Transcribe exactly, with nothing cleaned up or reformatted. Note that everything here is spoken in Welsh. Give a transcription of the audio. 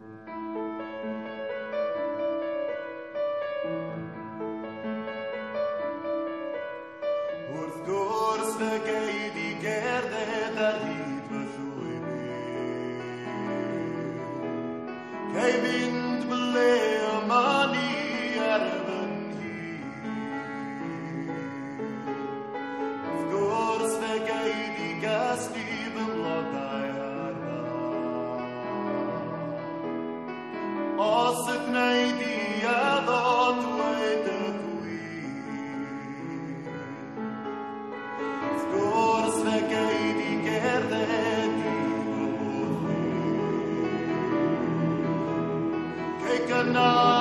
Wrth gwrs fy geid I gerdded ar hyd fy llwyn Cei fynd ble yma ni ar fy nhŷ Wrth gwrs fy geid I gasglu fy mlodau harfa Os y gwneud I addo dweud y gwrs fe geid I gerdded I fy bwrdd Cei gynnau